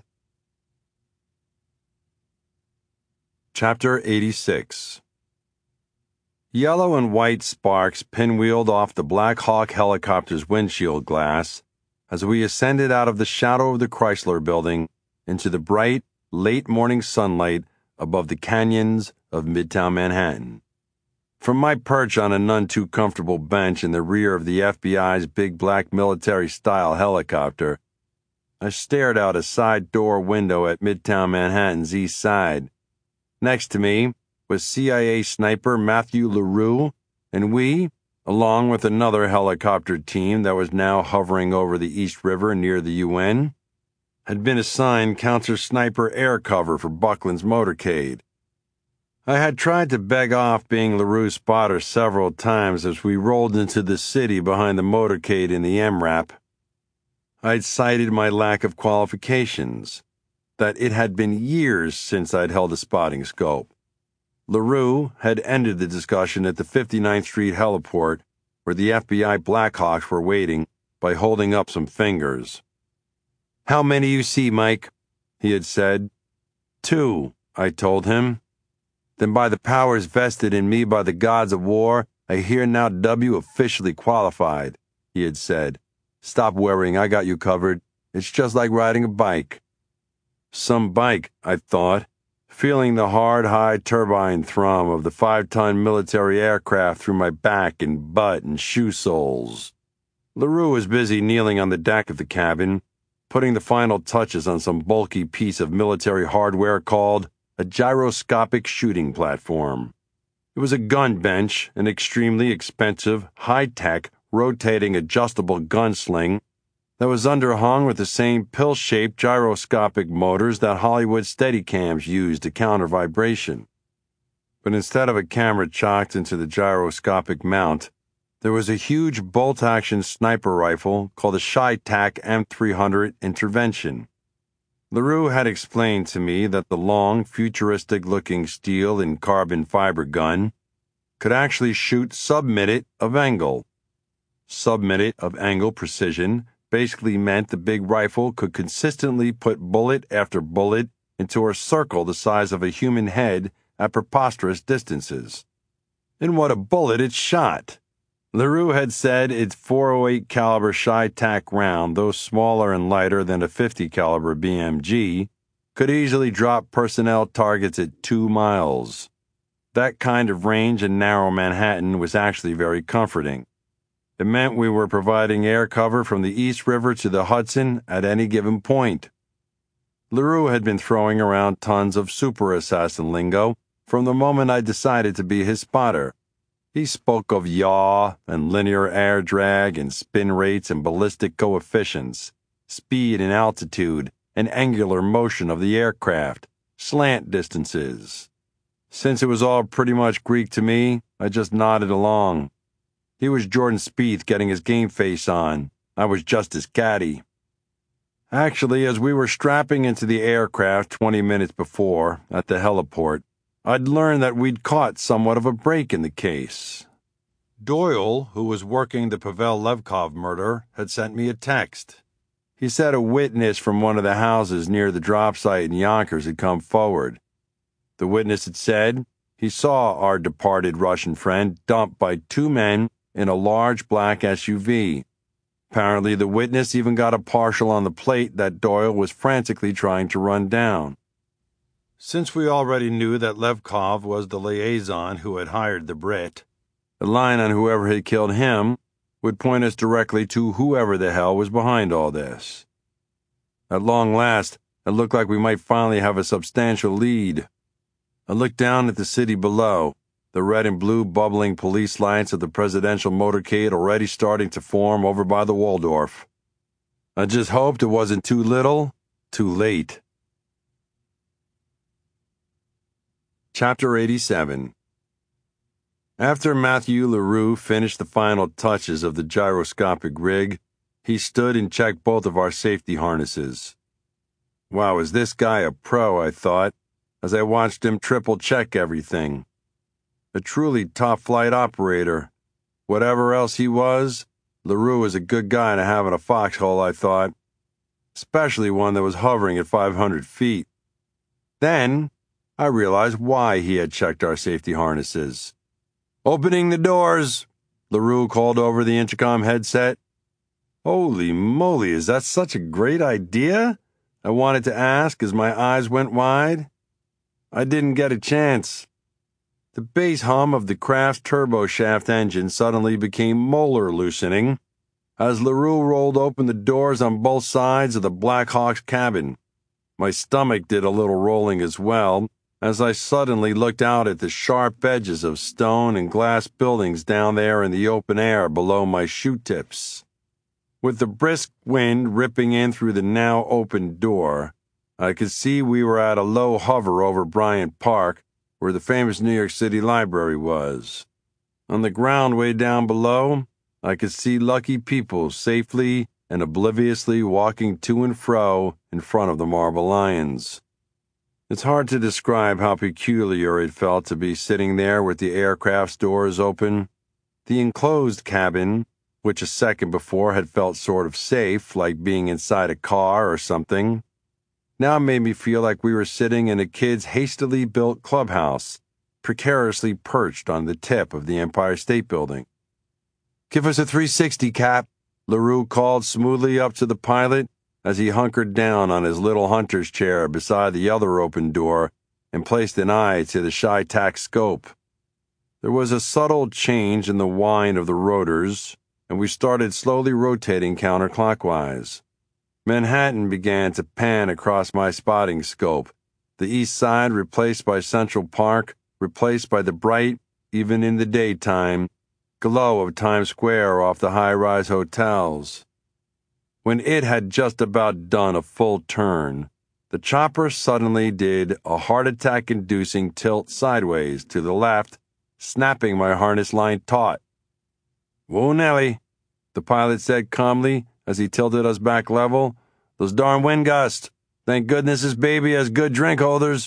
Chapter 86. Yellow and white sparks pinwheeled off the Black Hawk helicopter's windshield glass as we ascended out of the shadow of the Chrysler Building into the bright, late morning sunlight above the canyons of Midtown Manhattan. From my perch on a none too comfortable bench in the rear of the FBI's big black military-style helicopter, I stared out a side door window at Midtown Manhattan's east side. Next to me was CIA sniper Matthew LaRue, and we, along with another helicopter team that was now hovering over the East River near the UN, had been assigned counter-sniper air cover for Buckland's motorcade. I had tried to beg off being LaRue's spotter several times as we rolled into the city behind the motorcade in the MRAP. I'd cited my lack of qualifications, that it had been years since I'd held a spotting scope. LaRue had ended the discussion at the 59th Street heliport, where the FBI Blackhawks were waiting, by holding up some fingers. "How many you see, Mike?" he had said. "2," I told him. "Then by the powers vested in me by the gods of war, I hear now W officially qualified," he had said. "Stop worrying, I got you covered. It's just like riding a bike." Some bike, I thought, feeling the hard, high turbine thrum of the 5-ton military aircraft through my back and butt and shoe soles. LaRue was busy kneeling on the deck of the cabin, putting the final touches on some bulky piece of military hardware called a gyroscopic shooting platform. It was a gun bench, an extremely expensive, high-tech, rotating adjustable gunsling that was underhung with the same pill-shaped gyroscopic motors that Hollywood Steadicams used to counter vibration. But instead of a camera chocked into the gyroscopic mount, there was a huge bolt-action sniper rifle called the Chi-Tac M300 Intervention. LaRue had explained to me that the long, futuristic-looking steel and carbon fiber gun could actually shoot sub-minute of angle. Sub-minute of angle precision basically meant the big rifle could consistently put bullet after bullet into a circle the size of a human head at preposterous distances. And what a bullet it shot! LaRue had said its .408 caliber Chi-Tac round, though smaller and lighter than a .50 caliber BMG, could easily drop personnel targets at 2 miles. That kind of range in narrow Manhattan was actually very comforting. It meant we were providing air cover from the East River to the Hudson at any given point. LaRue had been throwing around tons of super assassin lingo from the moment I decided to be his spotter. He spoke of yaw and linear air drag and spin rates and ballistic coefficients, speed and altitude and angular motion of the aircraft, slant distances. Since it was all pretty much Greek to me, I just nodded along. He was Jordan Spieth getting his game face on. I was just his caddy. Actually, as we were strapping into the aircraft 20 minutes before, at the heliport, I'd learned that we'd caught somewhat of a break in the case. Doyle, who was working the Pavel Levkov murder, had sent me a text. He said a witness from one of the houses near the drop site in Yonkers had come forward. The witness had said he saw our departed Russian friend dumped by 2 men in a large black SUV. Apparently, the witness even got a partial on the plate that Doyle was frantically trying to run down. Since we already knew that Levkov was the liaison who had hired the Brit, the line on whoever had killed him would point us directly to whoever the hell was behind all this. At long last, it looked like we might finally have a substantial lead. I looked down at the city below, the red and blue bubbling police lights of the presidential motorcade already starting to form over by the Waldorf. I just hoped it wasn't too little, too late. Chapter 87. After Matthew LaRue finished the final touches of the gyroscopic rig, he stood and checked both of our safety harnesses. Wow, is this guy a pro, I thought, as I watched him triple-check everything. A truly top-flight operator. Whatever else he was, LaRue was a good guy to have in a foxhole, I thought, especially one that was hovering at 500 feet. Then I realized why he had checked our safety harnesses. "Opening the doors," LaRue called over the intercom headset. Holy moly, is that such a great idea? I wanted to ask as my eyes went wide. I didn't get a chance. The bass hum of the Craft's turboshaft engine suddenly became molar-loosening as LaRue rolled open the doors on both sides of the Black Hawk's cabin. My stomach did a little rolling as well, as I suddenly looked out at the sharp edges of stone and glass buildings down there in the open air below my shoe tips. With the brisk wind ripping in through the now open door, I could see we were at a low hover over Bryant Park, where the famous New York City Library was. On the ground way down below, I could see lucky people safely and obliviously walking to and fro in front of the Marble Lions. It's hard to describe how peculiar it felt to be sitting there with the aircraft's doors open. The enclosed cabin, which a second before had felt sort of safe, like being inside a car or something, now made me feel like we were sitting in a kid's hastily built clubhouse, precariously perched on the tip of the Empire State Building. "Give us a 360, Cap," LaRue called smoothly up to the pilot as he hunkered down on his little hunter's chair beside the other open door and placed an eye to the Shy-Tac scope. There was a subtle change in the whine of the rotors, and we started slowly rotating counterclockwise. Manhattan began to pan across my spotting scope, the East Side replaced by Central Park, replaced by the bright, even in the daytime, glow of Times Square off the high-rise hotels. When it had just about done a full turn, the chopper suddenly did a heart attack-inducing tilt sideways to the left, snapping my harness line taut. "Whoa, Nellie," the pilot said calmly as he tilted us back level. "Those darn wind gusts. Thank goodness this baby has good drink holders."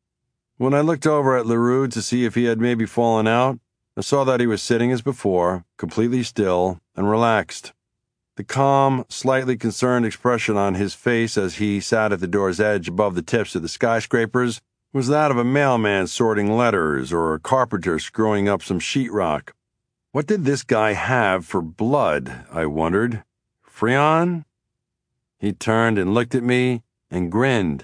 When I looked over at LaRue to see if he had maybe fallen out, I saw that he was sitting as before, completely still and relaxed. The calm, slightly concerned expression on his face as he sat at the door's edge above the tips of the skyscrapers was that of a mailman sorting letters or a carpenter screwing up some sheetrock. What did this guy have for blood, I wondered? Freon? He turned and looked at me and grinned.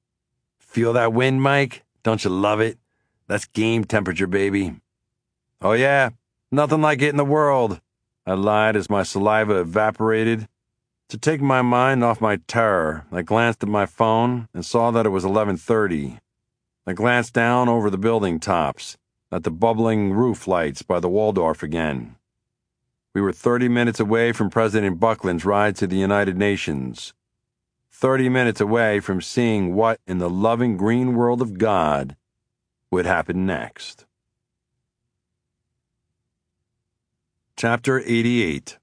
"Feel that wind, Mike? Don't you love it? That's game temperature, baby." "Oh yeah, nothing like it in the world," I lied as my saliva evaporated. To take my mind off my terror, I glanced at my phone and saw that it was 11:30. I glanced down over the building tops, at the bubbling roof lights by the Waldorf again. We were 30 minutes away from President Buckland's ride to the United Nations. 30 minutes away from seeing what, in the loving green world of God, would happen next. Chapter 88.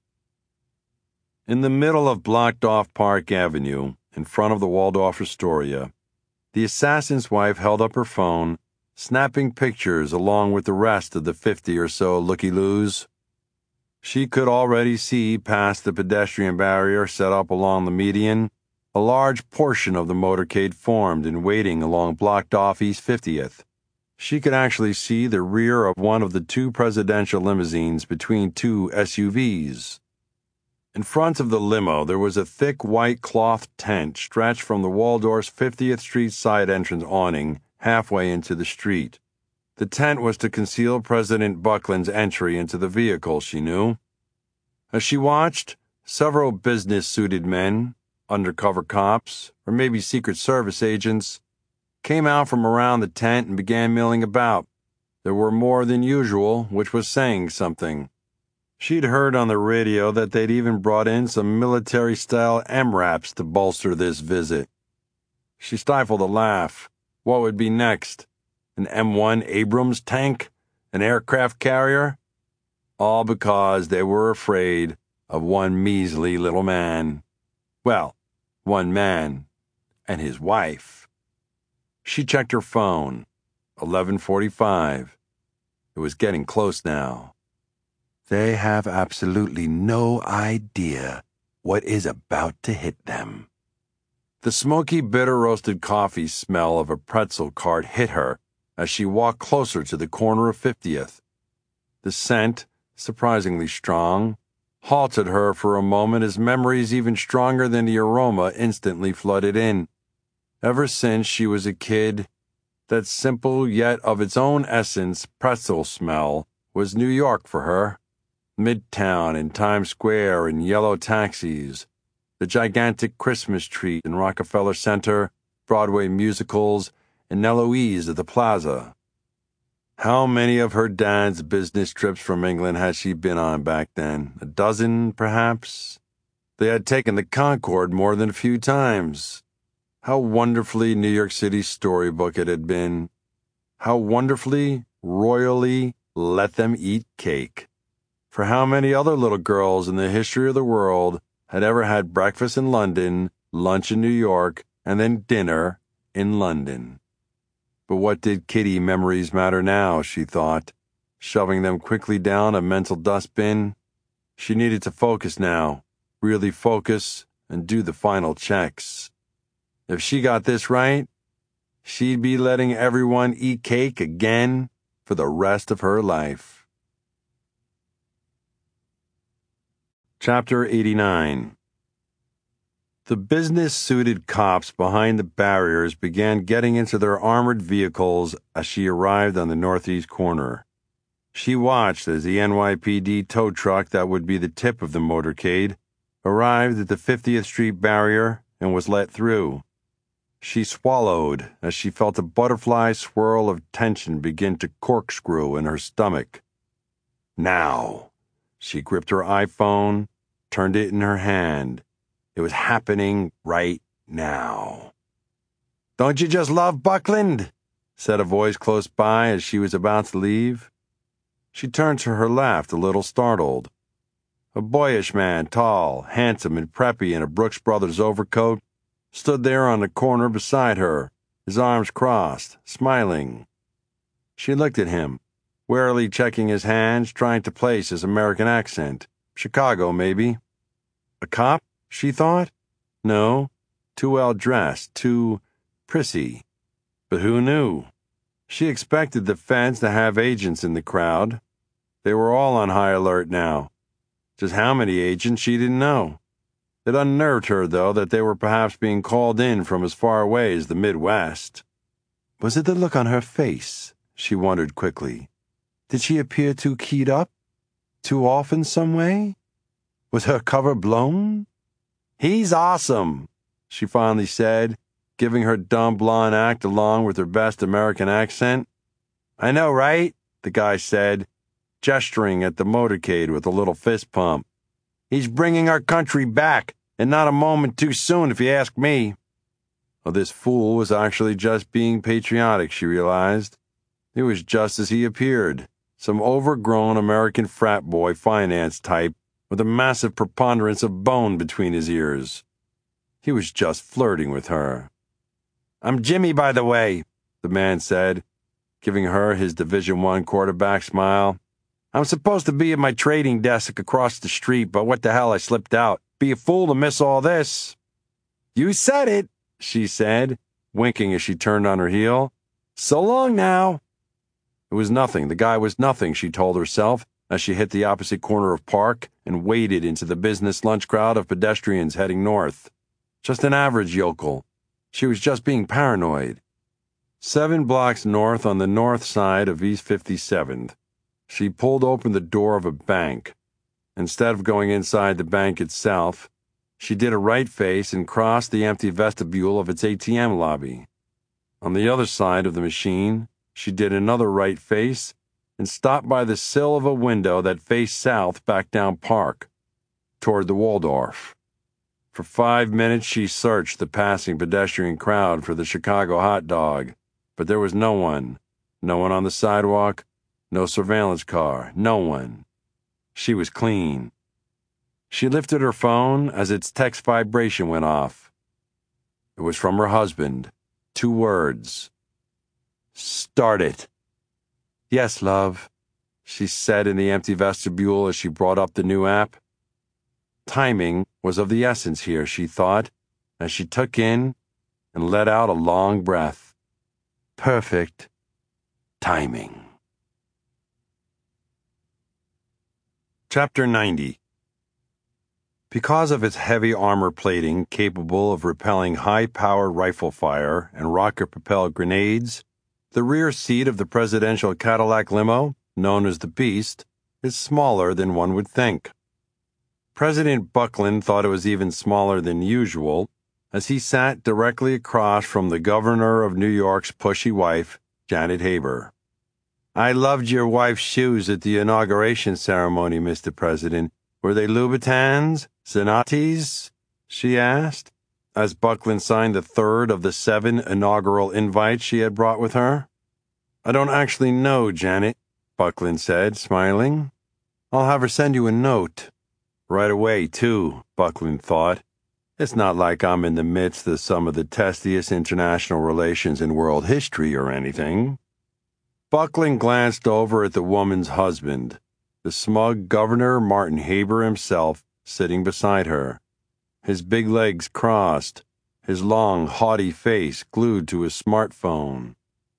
In the middle of blocked-off Park Avenue, in front of the Waldorf Astoria, the assassin's wife held up her phone, snapping pictures along with the rest of the 50 or so looky-loos. She could already see past the pedestrian barrier set up along the median, a large portion of the motorcade formed and waiting along blocked-off East 50th. She could actually see the rear of one of the two presidential limousines between two SUVs. In front of the limo, there was a thick white cloth tent stretched from the Waldorf's 50th Street side entrance awning halfway into the street. The tent was to conceal President Buckland's entry into the vehicle, she knew. As she watched, several business-suited men, undercover cops, or maybe Secret Service agents, came out from around the tent and began milling about. There were more than usual, which was saying something. She'd heard on the radio that they'd even brought in some military-style MRAPs to bolster this visit. She stifled a laugh. What would be next? An M1 Abrams tank? An aircraft carrier? All because they were afraid of one measly little man. Well, one man and his wife. She checked her phone. 11:45. It was getting close now. They have absolutely no idea what is about to hit them. The smoky, bitter-roasted coffee smell of a pretzel cart hit her as she walked closer to the corner of 50th. The scent, surprisingly strong, halted her for a moment as memories even stronger than the aroma instantly flooded in. Ever since she was a kid, that simple yet of its own essence pretzel smell was New York for her. Midtown and Times Square and yellow taxis, the gigantic Christmas tree in Rockefeller Center, Broadway musicals, and Eloise at the plaza. How many of her dad's business trips from England had she been on back then? A dozen, perhaps? They had taken the Concorde more than a few times. How wonderfully New York City storybook it had been. How wonderfully, royally let them eat cake. For how many other little girls in the history of the world had ever had breakfast in London, lunch in New York, and then dinner in London? But what did Kitty memories matter now, she thought, shoving them quickly down a mental dustbin. She needed to focus now, really focus, and do the final checks. If she got this right, she'd be letting everyone eat cake again for the rest of her life. Chapter 89. The business-suited cops behind the barriers began getting into their armored vehicles as she arrived on the northeast corner. She watched as the NYPD tow truck that would be the tip of the motorcade arrived at the 50th Street barrier and was let through. She swallowed as she felt a butterfly swirl of tension begin to corkscrew in her stomach. Now, she gripped her iPhone, turned it in her hand. It was happening right now. "Don't you just love Buckland?" said a voice close by as she was about to leave. She turned to her left, a little startled. A boyish man, tall, handsome, and preppy in a Brooks Brothers overcoat, stood there on the corner beside her, his arms crossed, smiling. She looked at him, warily checking his hands, trying to place his American accent. Chicago, maybe. A cop? She thought. No, too well dressed, too prissy. But who knew? She expected the feds to have agents in the crowd. They were all on high alert now. Just how many agents she didn't know. It unnerved her, though, that they were perhaps being called in from as far away as the Midwest. Was it the look on her face? She wondered quickly. Did she appear too keyed up? Too off in some way? Was her cover blown? "He's awesome," she finally said, giving her dumb blonde act along with her best American accent. "I know, right?" the guy said, gesturing at the motorcade with a little fist pump. "He's bringing our country back, and not a moment too soon if you ask me." Well, this fool was actually just being patriotic, she realized. It was just as he appeared, some overgrown American frat boy finance type with a massive preponderance of bone between his ears. He was just flirting with her. "I'm Jimmy, by the way," the man said, giving her his Division I quarterback smile. "I'm supposed to be at my trading desk across the street, but what the hell, I slipped out. Be a fool to miss all this." "You said it," she said, winking as she turned on her heel. "So long now." It was nothing. The guy was nothing, she told herself, as she hit the opposite corner of Park and waded into the business lunch crowd of pedestrians heading north. Just an average yokel. She was just being paranoid. 7 blocks north on the north side of East 57th, she pulled open the door of a bank. Instead of going inside the bank itself, she did a right face and crossed the empty vestibule of its ATM lobby. On the other side of the machine, she did another right face and stopped by the sill of a window that faced south back down Park, toward the Waldorf. For 5 minutes she searched the passing pedestrian crowd for the Chicago hot dog, but there was no one. No one on the sidewalk, no surveillance car, no one. She was clean. She lifted her phone as its text vibration went off. It was from her husband. 2 words. "Start it." "Yes, love," she said in the empty vestibule as she brought up the new app. Timing was of the essence here, she thought, as she took in and let out a long breath. Perfect timing. Chapter 90. Because of its heavy armor plating capable of repelling high-power rifle fire and rocket-propelled grenades, the rear seat of the presidential Cadillac limo, known as the Beast, is smaller than one would think. President Buckland thought it was even smaller than usual, as he sat directly across from the governor of New York's pushy wife, Janet Haber. "I loved your wife's shoes at the inauguration ceremony, Mr. President. Were they Louboutins? Zanottis?" she asked, as Buckland signed the third of the 7 inaugural invites she had brought with her. "I don't actually know, Janet," Buckland said, smiling. "I'll have her send you a note." Right away, too, Buckland thought. It's not like I'm in the midst of some of the testiest international relations in world history or anything. Buckland glanced over at the woman's husband, the smug Governor Martin Haber himself, sitting beside her, his big legs crossed, his long, haughty face glued to his smartphone.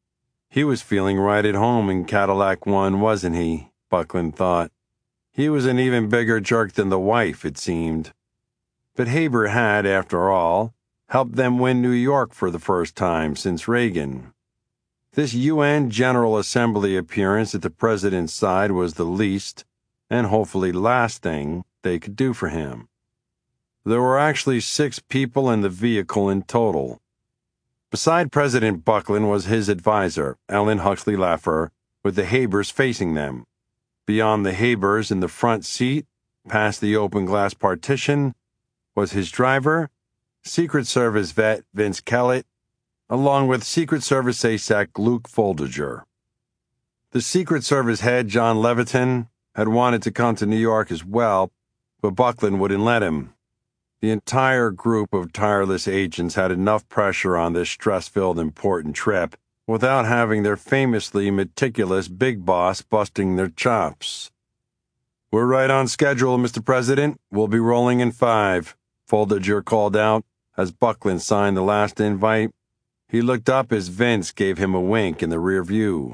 He was feeling right at home in Cadillac One, wasn't he? Buckland thought. He was an even bigger jerk than the wife, it seemed. But Haber had, after all, helped them win New York for the first time since Reagan. This UN General Assembly appearance at the president's side was the least, and hopefully last thing, they could do for him. There were actually 6 people in the vehicle in total. Beside President Buckland was his advisor, Ellen Huxley Laffer, with the Habers facing them. Beyond the Habers in the front seat, past the open glass partition, was his driver, Secret Service vet Vince Kellett, along with Secret Service ASEC Luke Foldiger. The Secret Service head, John Levitin, had wanted to come to New York as well, but Buckland wouldn't let him. The entire group of tireless agents had enough pressure on this stress-filled important trip without having their famously meticulous big boss busting their chops. "We're right on schedule, Mr. President. We'll be rolling in 5, Foldiger called out as Buckland signed the last invite. He looked up as Vince gave him a wink in the rear view.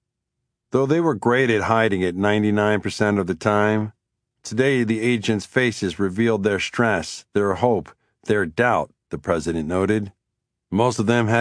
Though they were great at hiding it 99% of the time, today the agents' faces revealed their stress, their hope, their doubt, the president noted. Most of them had